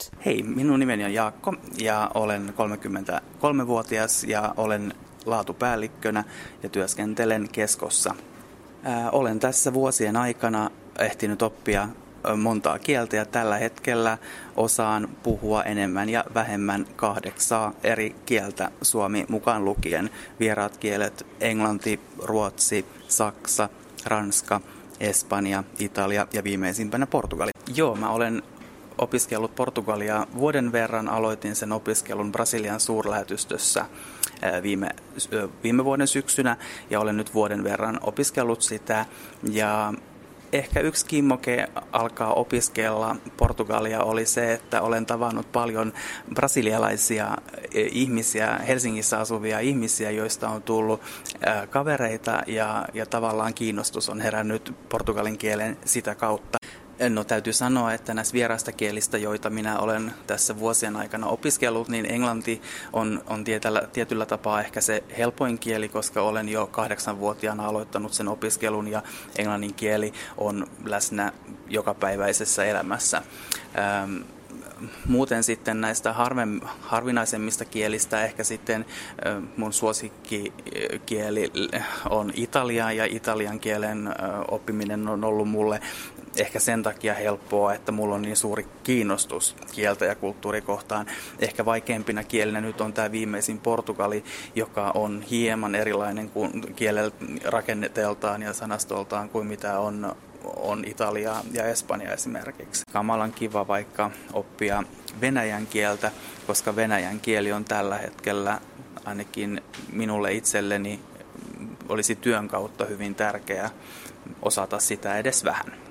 Hei, minun nimeni on Jaakko ja olen 33-vuotias ja olen laatupäällikkönä ja työskentelen Keskossa. Olen tässä vuosien aikana ehtinyt oppia montaa kieltä ja tällä hetkellä osaan puhua enemmän ja vähemmän 8 eri kieltä, suomi mukaan lukien. Vieraat kielet englanti, ruotsi, saksa, ranska, espanja, italia ja viimeisimpänä portugali. Joo, mä olen opiskellut Portugalia vuoden verran, aloitin sen opiskelun Brasilian suurlähetystössä viime vuoden syksynä ja olen nyt vuoden verran opiskellut sitä. Ja ehkä yksi kimmoke alkaa opiskella Portugalia oli se, että olen tavannut paljon brasilialaisia ihmisiä, Helsingissä asuvia ihmisiä, joista on tullut kavereita ja tavallaan kiinnostus on herännyt portugalin kielen sitä kautta. No täytyy sanoa, että näistä vieraista kielistä, joita minä olen tässä vuosien aikana opiskellut, niin englanti on tietyllä tapaa ehkä se helpoin kieli, koska olen jo 8-vuotiaana aloittanut sen opiskelun ja englannin kieli on läsnä jokapäiväisessä elämässä. Muuten sitten näistä harvinaisemmista kielistä ehkä sitten mun suosikkikieli on italia ja italian kielen oppiminen on ollut mulle ehkä sen takia helppoa, että mulla on niin suuri kiinnostus kieltä ja kulttuurikohtaan. Ehkä vaikeimpina kielinä nyt on tämä viimeisin portugali, joka on hieman erilainen kuin kielen rakenneteltaan ja sanastoltaan kuin mitä on Italia ja Espanja esimerkiksi. Kamalan kiva vaikka oppia venäjän kieltä, koska venäjän kieli on tällä hetkellä ainakin minulle itselleni olisi työn kautta hyvin tärkeää osata sitä edes vähän.